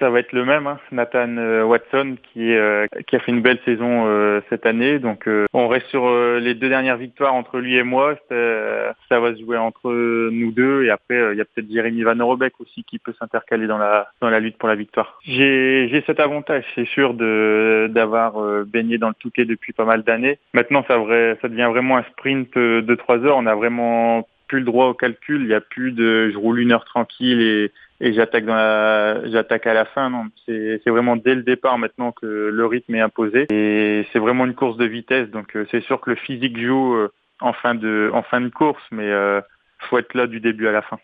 ça va être le même, hein. Nathan Watson qui a fait une belle saison cette année. Donc on reste sur les 2 dernières victoires entre lui et moi. Ça va se jouer entre nous deux. Et après, il y a peut-être Jérémy Van Robek aussi qui peut s'intercaler dans la lutte pour la victoire. J'ai cet avantage, c'est sûr, d'avoir baigné dans le Touquet depuis pas mal d'années. Maintenant, ça devient vraiment un sprint de 3 heures. On a vraiment plus le droit au calcul. Il n'y a plus de je roule 1 heure tranquille et j'attaque à la fin. Non, c'est vraiment dès le départ maintenant que le rythme est imposé et c'est vraiment une course de vitesse. Donc c'est sûr que le physique joue en fin de course, mais faut être là du début à la fin.